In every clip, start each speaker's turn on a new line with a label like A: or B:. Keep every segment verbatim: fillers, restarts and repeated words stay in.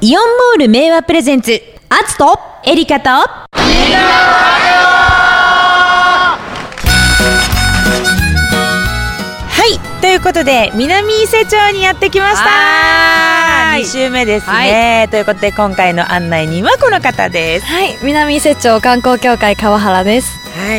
A: イオンモール明和プレゼンツ、アツとエリカとみんなはい、ということで南伊勢町にやってきました。に週目ですね、はい、ということで今回の案内人はこの方です。
B: はい、南伊勢町観光協会川原です。
A: はい、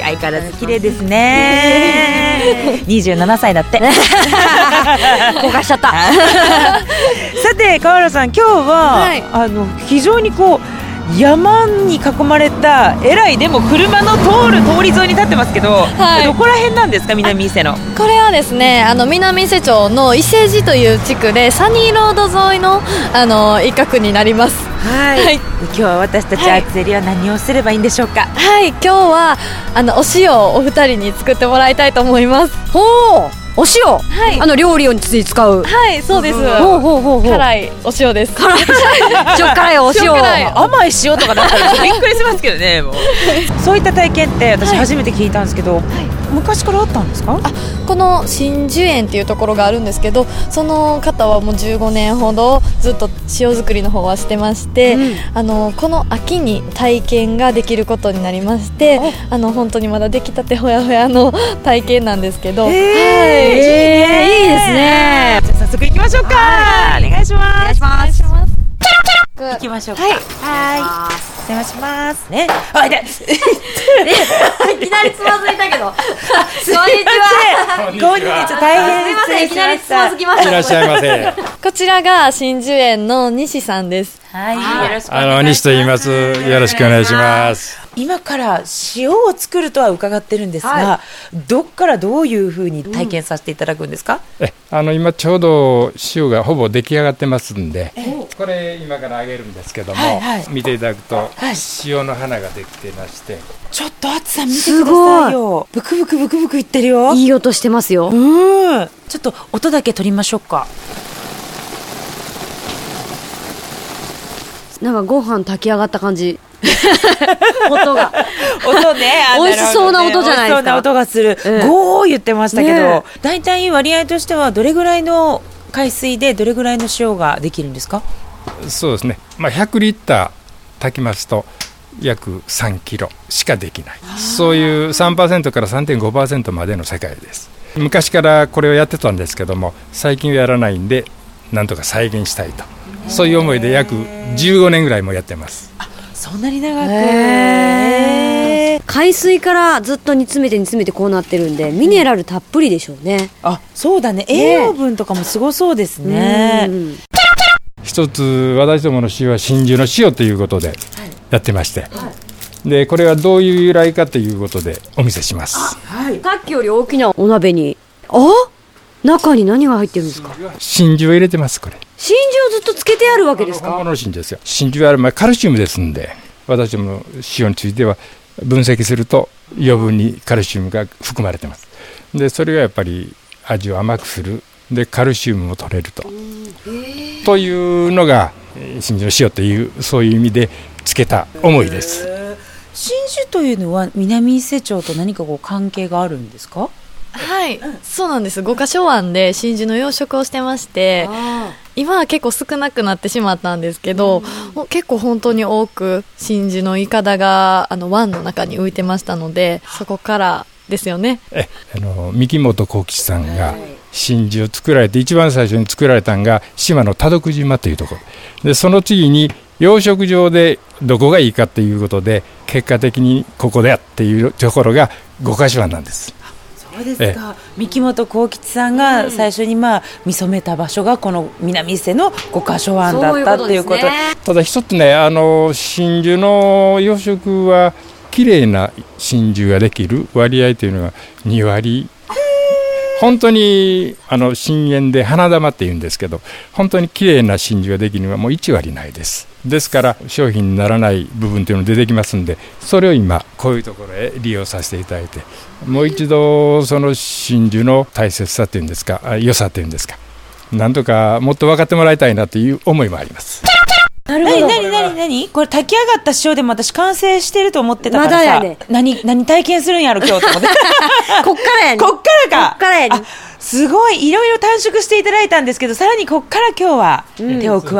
A: 相変わらず綺麗ですねにじゅうななさいだって
B: 公開しちゃった
A: さて川原さん、今日は、はい、あの非常にこう山に囲まれたえらいでも車の通る通り沿いに立ってますけど、はい、どこら辺なんですか、南伊勢の。
B: これはですね、あの南伊勢町の伊勢路という地区でサニーロード沿いの、あの一角になります。
A: はい、はい、今日は私たちアツエリは何をすればいいんでしょうか。
B: はい、今日はあのお塩をお二人に作ってもらいたいと思います。
C: ほう、お塩、はい、あの料理に使う。
B: はい、そうです。
C: ほうほうほうほう、
B: 辛いお塩です。
C: 辛いちょっ辛いお塩、
A: 甘い塩とかだったらびっくりしますけどねもうそういった体験って私初めて聞いたんですけど、はい、昔からあったんですか。
B: あ、この真珠園っていうところがあるんですけど、その方はもうじゅうごねんほどずっと塩作りの方はしてまして、うん、あのこの秋に体験ができることになりまして、あの本当にまだ出来たてほやほやの体験なんですけど、はい、
C: えー、いいですね。
A: じゃあ早速行きましょうか。はい、お願いします。
C: お願いします。
A: 行きましょうか。
B: はい、
A: はい、お邪魔しますね。あ、いて
C: いきなりつまずいたけどこんにちは。
A: こんにちは。大変失礼しました。
C: いきなりつまずきました。
D: いらっしゃいませ。
B: こちらが真珠園の西さんです。
A: はい、よろしくお願いします。
D: あの西と言います。よろしくお願いします。
A: 今から塩を作るとは伺ってるんですが、はい、どっからどういうふうに体験させていただくんですか。
D: うん、えあの今ちょうど塩がほぼ出来上がってますんで、これ今から揚げるんですけども、はいはい、見ていただくと、はい、塩の花ができてまして、
A: ちょっと厚さ見てくださいよ。ブクブクブクブクいってるよ。
C: いい音してますよ。
A: うん、ちょっと音だけ取りましょうか。
C: なんかご飯炊き上がった感じ音が
A: 音ね、
C: 美味しそうな音じゃないですか。美味しそう
A: な音がする、うん、ゴー言ってましたけど、ね、だいたい割合としてはどれぐらいの海水でどれぐらいの塩ができるんですか。
D: そうですね、まあ、ひゃくリッター炊きますと約さんキロしかできない、そういう さんパーセント から さんてんごパーセント までの世界です。昔からこれをやってたんですけども、最近はやらないんでなんとか再現したいと、そういう思いで約じゅうごねんぐらいもやってます。
A: あ、そんなに長く。へー、
C: 海水からずっと煮詰めて煮詰めてこうなってるんでミネラルたっぷりでしょうね。
A: あ、そうだね、栄養分とかもすごそうですね。うん、
D: 一つ私どもの塩は真珠の塩ということでやってまして、はいはい、でこれはどういう由来かということでお見せします。
C: はい、さっきより大きなお鍋に、あ、中に何が入ってるんですか。
D: 真珠を入れてます。これ
C: 真珠をずっとつけてあるわけですか。
D: 本物の真珠ですよ。真珠はまあカルシウムですんで、私どもの塩については分析すると余分にカルシウムが含まれてます。でそれがやっぱり味を甘くする、でカルシウムも取れるとというのが真珠の塩という、そういう意味でつけた思いです。
A: 真珠というのは南伊勢町と何かこう関係があるんですか。
B: はい、そうなんです。五ヶ所湾で真珠の養殖をしてまして、今は結構少なくなってしまったんですけど、うん、結構本当に多く真珠のイカダがあの湾の中に浮いてましたので、そこからですよね。
D: えあの三木本幸吉さんが真珠を作られて、一番最初に作られたのが島の多毒島というところで、その次に養殖場でどこがいいかということで、結果的にここだっていうところが五ヶ所湾なんです。
A: そうですか。三木本幸吉さんが最初にまあ見初めた場所がこの南伊勢の五ヶ所湾だったということ。
D: ただ一つね、あの真珠の養殖はきれいな真珠ができる割合というのはにわり、本当にあの真円で花玉っていうんですけど、本当にきれいな真珠ができるのはもういちわりないです。ですから商品にならない部分というのが出てきますんで、それを今こういうところへ利用させていただいて、もう一度その真珠の大切さというんですか、良さというんですか、なんとかもっと分かってもらいたいなという思いもあります。
A: なるほど。何何何これ炊き上がった塩でも私完成してると思ってたからさ、まだやね、何何体験するんやろ今日と思って
C: こっからやね、
A: こっからか、
C: こっからやね。
A: すごいいろいろ短縮していただいたんですけど、さらにこっから今日は手を加え、
D: こ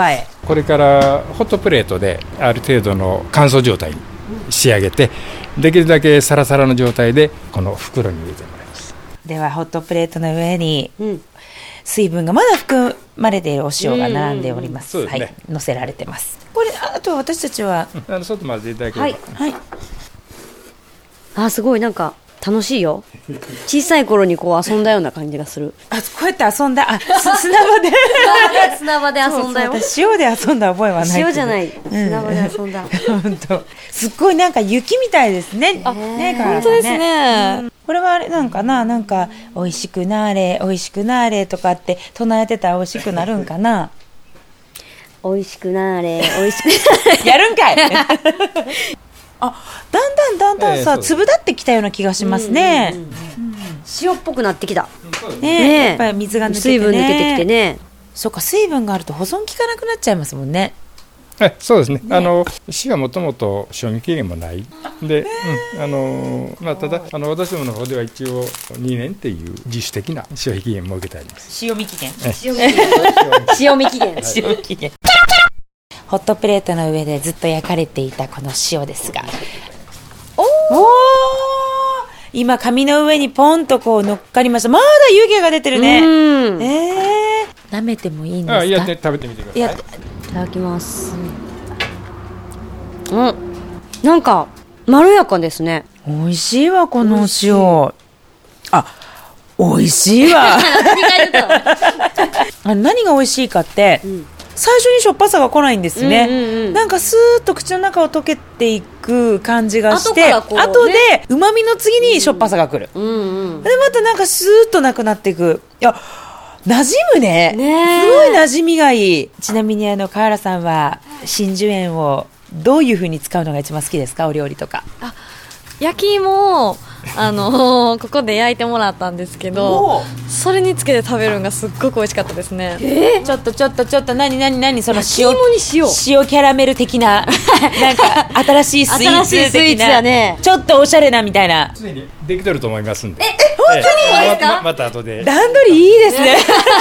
D: これからホットプレートである程度の乾燥状態に仕上げて、できるだけサラサラの状態でこの袋に入れてもらいます。
A: ではホットプレートの上に水分がまだ含まれているお塩が並んでおります。うんうんうん、はい、乗せられてます。これあと私たちは、
D: うん、あの外混ぜていただければ、
C: はい、はい、あ、すごいなんか楽しいよ。小さい頃にこう遊んだような感じがする。
A: あ、こうやって遊んだ、あ、砂場で
C: 砂場で遊んだよ。
A: そうそう、塩で遊んだ覚えはない。
C: 塩じゃない、砂場で遊んだ。
A: 本当、すっごいなんか雪みたいですね。
B: あ、ね、本当ですね。うん、
A: これはあれなんかな、なんか美味しくなーれ、美味しくなーれとかって唱えてたら美味しくなるんかな。
C: 美味しくなーれ、美味しくなーれ。
A: やるんかい。あ、だんだんだんだんさ、えー、粒立ってきたような気がしますね。うんうんうん、
C: 塩っぽくなってきた。
A: ね、ね、やっぱり水が抜けてね。
C: 水分抜けてきてね。
A: そうか、水分があると保存効かなくなっちゃいますもんね。
D: え、そうですね。ね、あの塩はもともと賞味期限もないで、うん、あのまあ、ただあの私どもの方では一応にねんっていう自主的な消費期限も設けてあります。
A: 塩味期限。
C: 塩味期限。塩味期限。
A: 塩味期限。ホットプレートの上でずっと焼かれていたこの塩ですが、おお、今紙の上にポンとこう乗っかりました。まだ湯気が出てるね。うん、えー、舐めてもいいんですか？
D: あ、いや、ね、食べてみてください。いや、
C: いただきます。うん、なんかまろやかですね。
A: 美味しいわこのお塩。あ、美味しいわ。あ、何が美味しいかって、うん、最初にしょっぱさが来ないんですね。うんうんうん、なんかスーッと口の中を溶けていく感じがして、後、ね、後で旨味の次にしょっぱさが来る。うんうんうん、でまたなんかスーッとなくなっていく。いや、馴染むね。ね、すごい馴染みがいい。ちなみにあの川原さんは真珠園をどういう風に使うのが一番好きですか？お料理とか。
B: あ、焼き芋をあのー、ここで焼いてもらったんですけど、それにつけて食べるのがすっごく美味しかったですね。
A: えー、ちょっとちょっとちょっと何何何その塩、
C: 焼き芋に塩
A: 塩キャラメル的ななんか新しいスイーツ的な、新しいスイーツだね、ちょっとおしゃれなみたいな。
D: 常にできてると思いますんで。
C: え、本当にですか？
D: ま, また後で
A: 段取りいいですね。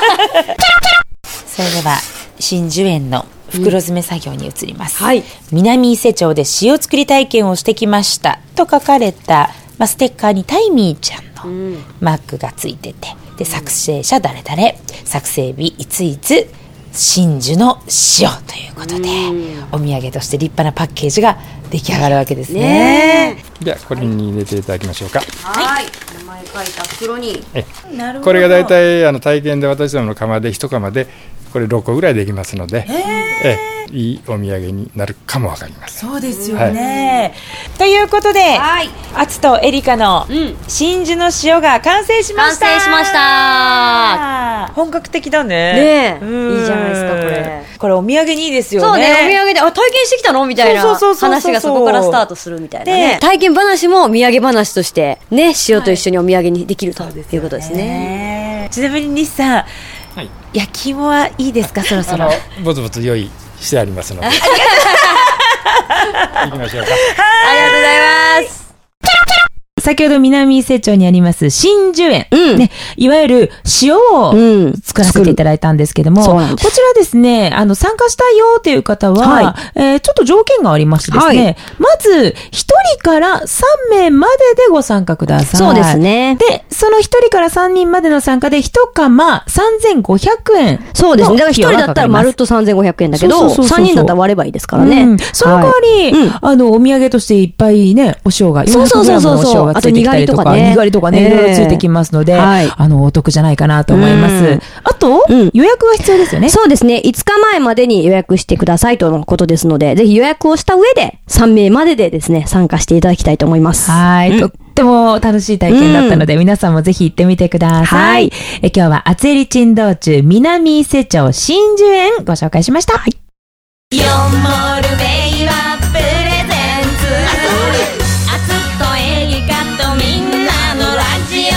A: それでは真珠園の袋詰め作業に移ります。うん、はい、南伊勢町で塩作り体験をしてきましたと書かれた、まあ、ステッカーにタイミーちゃんのマークがついてて、で作成者誰々、作成日いついつ、真珠の塩ということで、お土産として立派なパッケージが出来上がるわけですね。ね、
D: ではこれに入れていただきましょうか。
C: はい、名前書いた袋に。
D: え、これがだいたいあの体験で私どもの釜で一釜でこれろっこぐらいできますので、ええ、いいお土産になるかもわかります。
A: そうですよね。はい、ということで、はい、アツとエリカの真珠の塩が完成しました。
C: 完成しました。
A: 本格的だね。
C: ねえ、いいじゃないですかこれ。
A: これお土産にいいですよね。
C: そうね、お土産で、あ、体験してきたのみたいな話がそこからスタートするみたいなね。体験話も土産話としてね、塩と一緒にお土産にできるということですね。
A: はい、ちなみに西さん、はい、焼き芋はいいですか？そろそろ
D: ぼつぼつ用意してありますので行きましょうか。
C: ありがとうございます。
A: 先ほど南伊勢町にあります真珠園、うん、ね、いわゆる塩を作らせていただいたんですけども、うん、こちらですね、あの参加したいよという方は、はい、えー、ちょっと条件がありましてですね、はい、まずひとりからさんめいまででご参加ください。
C: そうですね。
A: で、そのひとりからさんにんまでの参加でいち釜さんぜんごひゃくえん。
C: そうですね。だからひとりだったらまるっとさんぜんごひゃくえんだけど、さんにんだったら割ればいいですからね。うん、
A: その代わり、はい、うん、あのお土産としていっぱいね、お塩がよんひゃくグラムのお塩がついてきたりとか、にがりとかね、いろいろついてきますので、はい、あのお得じゃないかなと思います。うん、あと、うん、予約が必要ですよね。
C: そうですね。いつかまえまでに予約してくださいとのことですので、ぜひ予約をした上でさんめいまででですね、参加していただきたいと思います。
A: はい、うん、とっても楽しい体験だったので、うん、皆さんもぜひ行ってみてください。はい、え今日は厚襟珍道中南伊勢町真珠園ご紹介しました。はい、ヨンモールベイはプレゼンツアツとエリカとみんなのラジ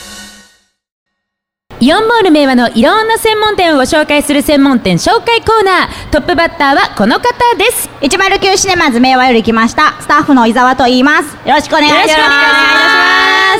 A: オ。イオンモール明和のいろんな専門店をご紹介する専門店紹介コーナー。トップバッターはこの方です。
E: いちまるきゅうシネマズ明和より来ましたスタッフの伊沢と言います。よろしくお願いします。よろしくお願いします。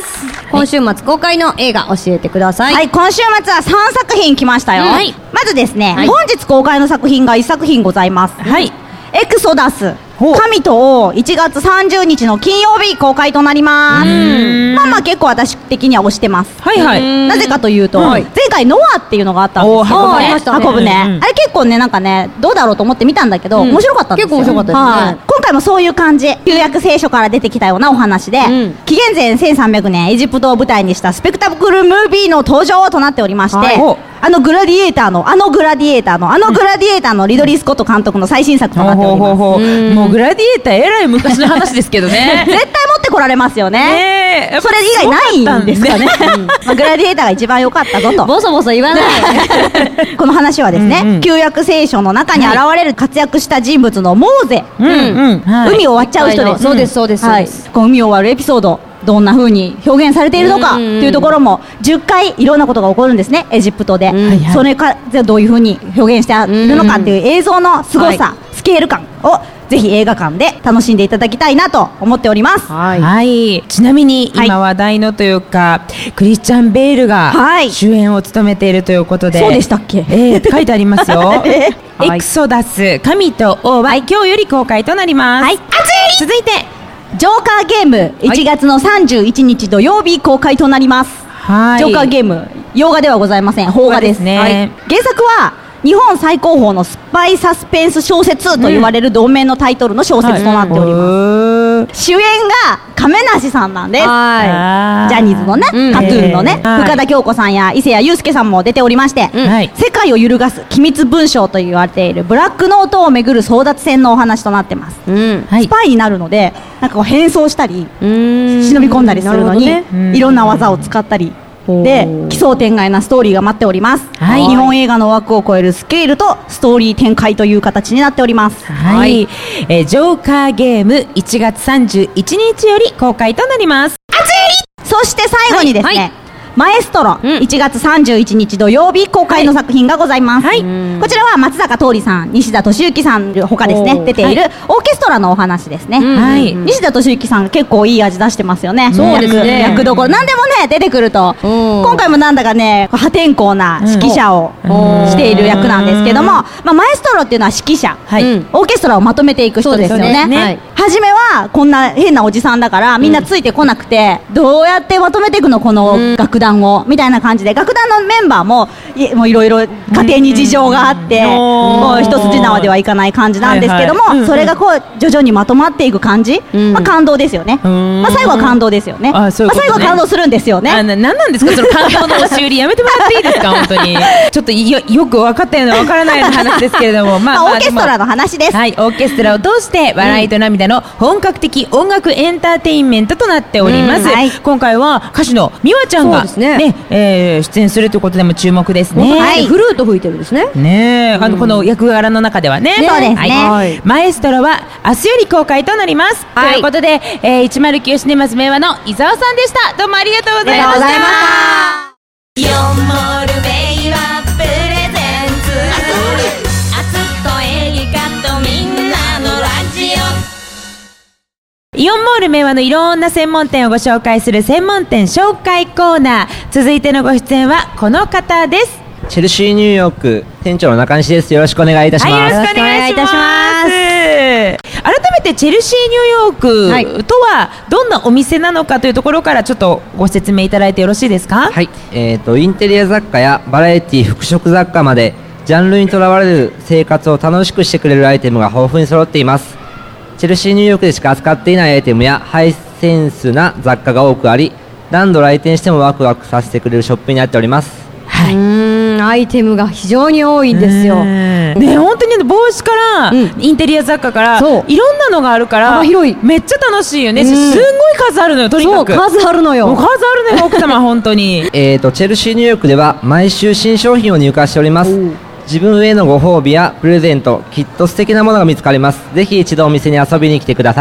C: 今週末公開の映画教えてください。
E: はい、今週末はさんさく品来ましたよ。はい、まずですね、はい、本日公開の作品がいっさく品ございます。
A: はい、
E: エクソダス神と王いちがつさんじゅうにちの金曜日公開となります。まあまあ結構私的には推してます。
A: はいはい。
E: なぜかというと、前回ノアっていうのがあったんですよ。
A: 運ばれましたね。
E: 運ぶね。あれ結構ね、なんかね、どうだろうと思って見たんだけど、面白かったんですよ。
C: 結構面白かったですね。
E: 今回もそういう感じ、旧約聖書から出てきたようなお話で、紀元前せんさんびゃくねんエジプトを舞台にしたスペクタクルムービーの登場となっておりまして、あのグラディエーターのあのグラディエーターのあのグラディエーターのリドリー・スコット監督の最新作となっております。
A: もうグラディエーターえらい昔の話ですけどね。
E: 絶対持ってこられますよね。それ以外ないんですかね。まあグラディエーターが一番良かったぞと。
C: ボソボソ言わない。
E: この話はですね、旧約聖書の中に現れる活躍した人物のモーゼ、海を割っちゃう人です。
C: そうですそうです。
E: この海を割るエピソード、どんな風に表現されているのかというところもじゅっかいいろんなことが起こるんですね、エジプトで。それからどういう風に表現しているのかっていう映像のすごさ、スケール感をぜひ映画館で楽しんでいただきたいなと思っております。
A: はい、はい、ちなみに今話題のというか、はい、クリスチャン・ベールが主演を務めているということで、
E: そうでしたっけ、
A: えー、書いてありますよ。エクソダス神と王は、はい、今日より公開となります。はい、続いて
E: ジョーカーゲームいちがつのさんじゅういちにち土曜日公開となります。はい、ジョーカーゲーム洋画ではございません、邦画ですね。はい、原作は日本最高峰のスパイサスペンス小説と言われる同名のタイトルの小説となっております。うん、主演が亀梨さんなんです。はい、ジャニーズのね、うん、カトゥーンのね、はい、深田恭子さんや伊勢谷友介さんも出ておりまして、うん、世界を揺るがす機密文書と言われているブラックノートをめぐる争奪戦のお話となってます。うん、スパイになるのでなんかこう変装したり忍び込んだりするのに、ね、いろんな技を使ったりで奇想天外なストーリーが待っております。はい、日本映画の枠を超えるスケールとストーリー展開という形になっております。
A: はい、はい、えー、ジョーカーゲームいちがつさんじゅういちにちより公開となります。
E: そして最後にですね、はいはい、マエストロ、うん、いちがつさんじゅういちにち土曜日公開の作品がございます。はい、こちらは松坂桃李さん、西田敏行さんほかですね出ているオーケストラのお話ですね。はい、西田敏行さん結構いい味出してますよね。そうですね、役どころ何でもね出てくると、今回もなんだかね破天荒な指揮者をしている役なんですけども、まあ、マエストロっていうのは指揮者、はい、オーケストラをまとめていく人ですよね。はい、初めはこんな変なおじさんだからみんなついてこなくて、うん、どうやってまとめていくのこの楽団を、みたいな感じで楽団のメンバーもいもういろいろ家庭に事情があって、うん、もう一筋縄ではいかない感じなんですけども、はいはい、それがこう徐々にまとまっていく感じ、うん、まあ、感動ですよね。まあ、最後は感動ですよね。ああ、そういうことね。まあ、最後は感動するんですよね。あ、な、なんなんですかその感動の押し売りやめてもらっていいですか本当に。ちょっと よ, よく分かったような分からないような話ですけれども、まあ、まあ、オーケストラの話です。はい、オーケストラを通して笑いと涙の本格的音楽エンターテインメントとなっております。うん、はい、今回は歌手の美和ちゃんがね、ね、えー、出演するということでも注目ですね。
C: はい、フルート吹いてるんですね。
A: ね、あの、うん、この役柄の中ではね。
E: そうですね。
A: はい、マエストロは明日より公開となります。はい、ということで、えー、いちまるきゅうシネマズ明和の伊沢さんでした。どうもありがとうございました。ありがとうございました。よんモール明和プレゼンツ、あつっとエリカとみんなのラジオ。イオンモール明和のいろんな専門店をご紹介する専門店紹介コーナー。続いてのご出演はこの方です。
F: チェルシーニューヨーク店長の中西です。よろしくお願いいたします。はい、よろしくお願いいたします。
A: 改めてチェルシーニューヨークとはどんなお店なのかというところからちょっとご説明いただいてよろしいですか。
F: はい、えーと、インテリア雑貨やバラエティ服飾雑貨までジャンルにとらわれる生活を楽しくしてくれるアイテムが豊富に揃っています。チェルシーニューヨークでしか扱っていないアイテムやハイセンスな雑貨が多くあり、何度来店してもワクワクさせてくれるショップになっております。
C: はい、うーん、アイテムが非常に多いんですよ。
A: ね、本当に帽子から、うん、インテリア雑貨からいろんなのがあるから広い、めっちゃ楽しいよね。すんごい数あるのよ。とにかく
C: そう、数あるのよ。
A: 数あるのよ奥様本当に。
F: えーとチェルシーニューヨークでは毎週新商品を入荷しております。自分へのご褒美やプレゼント、きっと素敵なものが見つかります。ぜひ一度お店に遊びに来てください。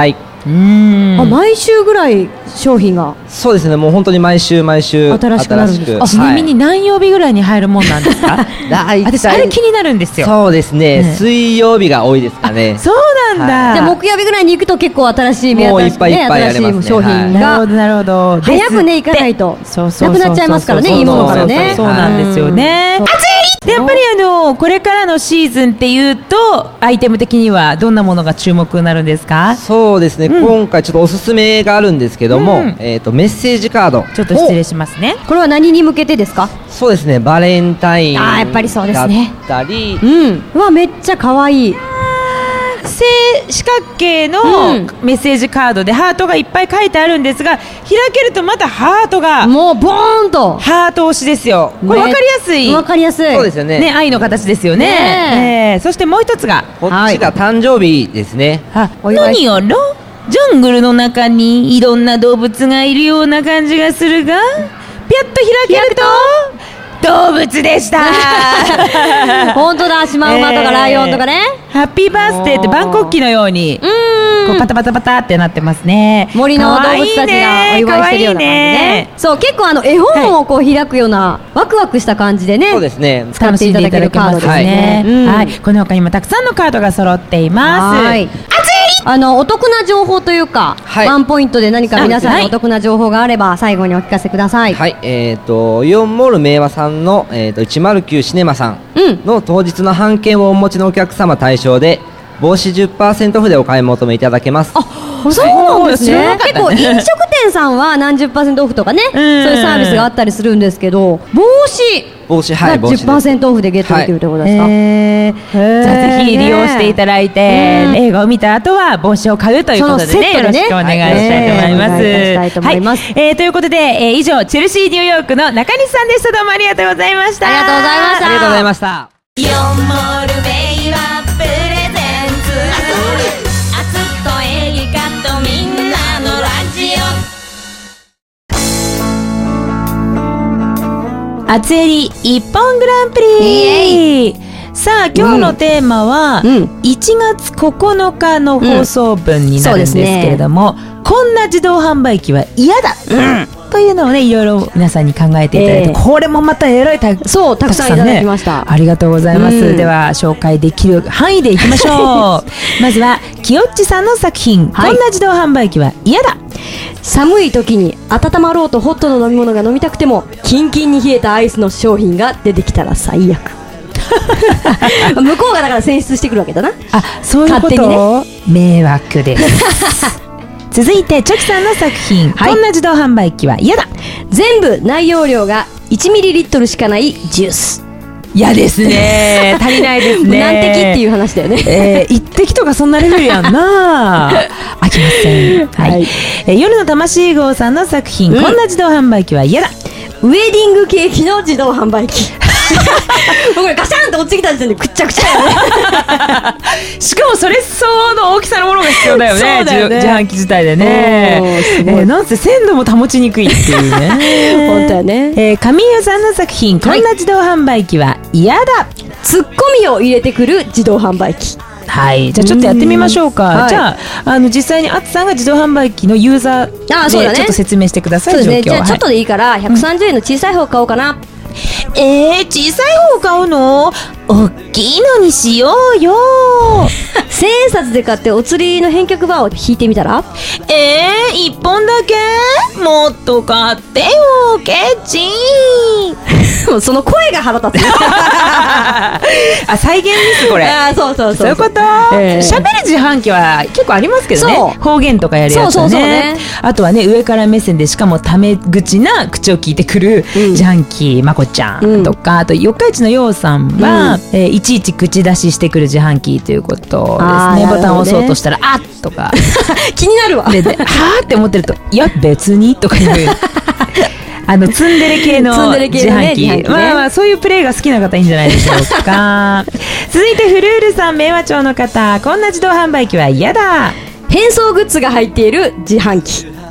C: うーん、あ、毎週ぐらい商品が。
F: そうですね、もう本当に毎週毎週
C: 新しくなるんですか。
A: ちなみに何曜日ぐらいに入るもんなんですか？私あれ気になるんですよ。
F: そうですね、ね、水曜日が多いですかね。
A: そうなんだ、
C: はい、じゃあ木曜日ぐらいに行くと結構新しい
F: もういっぱいいっぱいありますね、
C: 商品が、
A: なるほどなるほど、
C: 早くね行かないとなくなっちゃいますからね、いいものからね。
A: そうなんですよね。暑い。やっぱりあのこれからのシーズンっていうとアイテム的にはどんなものが注目になるんですか？
F: そうですね、うん、今回ちょっとおすすめがあるんですけども、うん、えーとメッセージカード、
A: ちょっと失礼しますね。
C: これは何に向けてですか？
F: そうですね、バレンタイン
C: あ、やっぱりそうですね、
F: だったり、
C: うん、うわめっちゃ可愛い
A: 正四角形のメッセージカードでハートがいっぱい書いてあるんですが、開けるとまたハートが
C: もうボーンと
A: ハート押しですよ。これ分かりやすい、
C: 分かりやすい、
F: そうですよね、
A: ね、愛の形ですよね。ねえー、そしてもう一つが
F: こっちが誕生日ですね。
A: はい、何やらジャングルの中にいろんな動物がいるような感じがするが、ピャッと開けると動物でした。
C: 本当だ、シマウマとかライオンとかね、
A: えー、ハッピーバースデーって万国旗のようにこうパタパタパタってなってますね。
C: 森の動物たちがお祝いしてるような感じね。そう結構あの絵本をこう開くような、はい、ワクワクした感じでね、
F: そうですね、
C: 使っていただけるカードですね。
A: はい、うんはい、この他にもたくさんのカードが揃っています。はい、
C: あのお得な情報というか、はい、ワンポイントで何か皆さんにお得な情報があれば最後にお聞かせください。
F: はい、えーとイオンモール明和さんの、えー、といちまるきゅうシネマさんの当日の半券をお持ちのお客様対象で帽子 じゅっパーセント オフでお買い求めいただけます。
C: あ、そうなんですね。結構飲食店さんは何十パーセントオフとかね、そういうサービスがあったりするんですけど、帽子
F: 帽子、はい、
C: じゅっパーセント オフでゲットできるということですか？はい、
A: えー、じゃあぜひ利用していただいて、映画を見た後は帽子を買うということでね、よろしくお願いしたいと思います。
C: したいと思います。
A: はい、えー、ということで、えー、以上チェルシーニューヨークの中西さんでした。どうもありがとうございました。
C: ありがとうございました。
F: ありがとうございました。
G: イオンモールベイはプレゼンツ、あつっとエリカとみんなのラジ
A: オ、あつえり一本グランプリ。さあ今日のテーマは、うん、いちがつここのかの放送分になるんですけれども、うんね、こんな自動販売機は嫌だ、うんというのをね、いろいろ皆さんに考えていただいて、えー、これもまたえらいた
C: そうたくさんいただきました、
A: ね、ありがとうございます、うん、では紹介できる範囲でいきましょう。まずはきよっちさんの作品、はい、こんな自動販売機は嫌だ。
C: 寒い時に温まろうとホットの飲み物が飲みたくてもキンキンに冷えたアイスの商品が出てきたら最悪。向こうがだから選出してくるわけだな。
A: あ、そういうこと、勝手にね、迷惑です。続いてチョキさんの作品、はい、こんな自動販売機は嫌だ。
C: 全部内容量がいちミリリットルしかないジュース。
A: 嫌ですね。足りないですね。
C: 何滴っていう話だよね。
A: えー、一滴とかそんなレベルやんな。飽きません。はい、はい、えー、夜の魂号さんの作品、うん、こんな自動販売機は嫌だ。
C: ウェディングケーキの自動販売機。これガシャンと落ちてきた時点でくっちゃくちゃよね。
A: しかもそれ相応の大きさのものが必要だよね。そうだよね、自販機自体でね。えー、なんせ鮮度も保ちにくいっていうね。
C: 本当やね。
A: えー、神谷さんの作品、こんな自動販売機は嫌だ。
C: ツッコミを入れてくる自動販売機。
A: はい、じゃあちょっとやってみましょうか。はい、じゃあ、あの実際にあつさんが自動販売機のユーザーでちょっと説明してください。
C: そうですね。じゃあちょっとでいいからひゃくさんじゅうえんの小さい方買おうかな。
A: えー、小さい方買うの？大きいのにしようよ。
C: 千円札で買ってお釣りの返却バーを引いてみたら？
A: えー、一本だけ？もっと買ってよ、ケチ
C: ー。その声が腹立つ。
A: あ、再現ですこれ。
C: あ、そうそうそう。
A: そういうこと。喋、えー、る自販機は結構ありますけどね。方言とかやるやつね。そうそうそうね。あとはね、上から目線でしかもタメ口な口を聞いてくる自販機、うん、まこちゃんとか、うん、あと四日市のようさんは、うん、えー、いちいち口出ししてくる自販機ということですね。ボタンを押そうとしたら、あっとか
C: 気になるわ。
A: で、ではーって思ってると、いや別にとか言う。あのツンデレ系の自販機、ね、まあまあそういうプレイが好きな方いいんじゃないでしょうか。続いてフルールさん、明和町の方、こんな自動販売機は嫌だ。
C: 変装グッズが入っている自販機。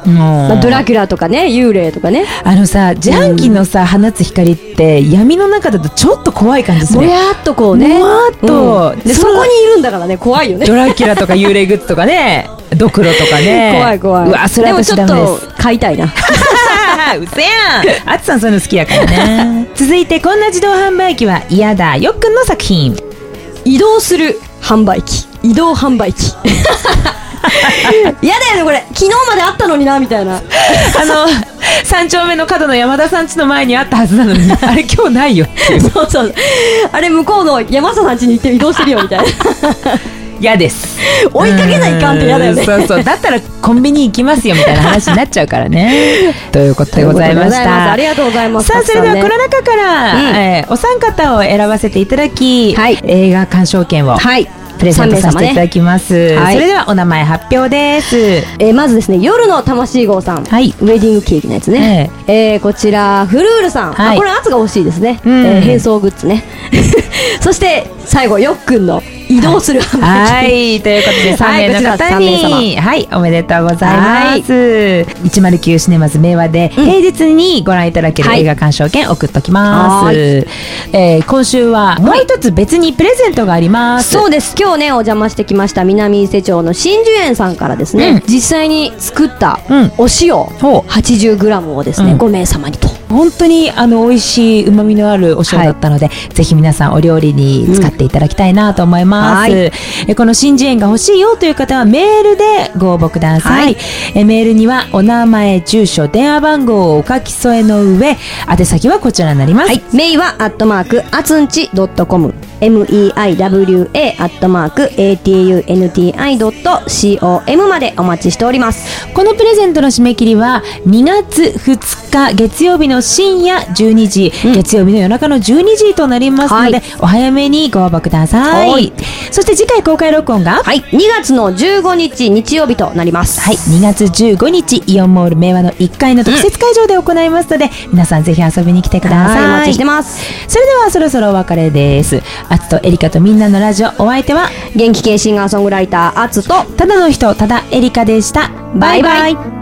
C: まあ、ドラキュラとかね、幽霊とかね。
A: あのさ、ジャンキのさ、放つ光って闇の中だとちょっと怖い感じする。
C: ぼやっとこうね、
A: ぼわっと、
C: うん、でそこにいるんだからね、怖いよね。
A: ドラキュラとか幽霊グッズとかね、ドクロとかね。
C: 怖い怖い。
A: うわ、それは私ダメです。
C: でもちょっと買いたいな。
A: うせやん。あつさんそういうの好きやからね。続いて、こんな自動販売機は嫌だよっくんの作品。
C: 移動する販売機、移動販売機。嫌だよねこれ。昨日まであったのになみたいな。
A: あの三丁目の角の山田さん家の前にあったはずなのに、あれ今日ないよっていう。
C: そうそう。あれ向こうの山下さん家に行って移動してるよみたいな。
A: 嫌です。
C: 追いかけないかんって嫌だよね。
A: そうそう。だったらコンビニ行きますよみたいな話になっちゃうからね。ということでございました。
C: ありがとうございます。
A: さあ、それではこの中から、うん、えー、お三方を選ばせていただき、はい、映画鑑賞券を、はい、プレゼントさせていただきます、ね、はい、それではお名前発表です、
C: えー、まずですね、夜の魂号さん、はい、ウェディングケーキのやつね、えーえー、こちらフルールさん、はい、あ、これ圧が欲しいですね、うん、えー、変装グッズね。そして最後よっくんの移動する販売機、
A: はい、はい、ということでさんめいの方に、はい、おめでとうございます、はい、いちまるきゅうシネマズ明和で平日にご覧いただける映画鑑賞券送っときます、はい、えー、今週はもう一つ別にプレゼントがあります、
C: はい、そうです。今日ねお邪魔してきました南伊勢町の真珠園さんからですね、うん、実際に作ったお塩 はちじゅうグラム をですね、うん、ごめい様にと。
A: 本当にあの美味しい旨味のあるお塩だったので、はい、ぜひ皆さんお料理に使っていただきたいなと思います、うん、はい、えこの真珠園が欲しいよという方はメールでご応募ください、はい、えメールにはお名前、住所、電話番号をお書き添えの上、宛先はこちらになります、はい、
C: メイはアットマークあつんち ドットコム メイワ アットマーク アトゥンティ ドットコム までお待ちしております。
A: このプレゼントの締め切りはにがつふつか月曜日の深夜じゅうにじ、うん、月曜日の夜中のじゅうにじとなりますので、はい、お早めにご応募ください、はい、そして次回公開録音が、
C: はい、にがつのじゅうごにち日曜日となります。
A: はい、にがつじゅうごにちイオンモール明和のいっかいの特設会場で行いますので、うん、皆さんぜひ遊びに来てください。
C: お待ちしてます。
A: それではそろそろお別れです。あつとエリカとみんなのラジオ、お相手は
C: 元気系シンガーソングライターあつと
A: ただの人、ただエリカでした。バイバイ。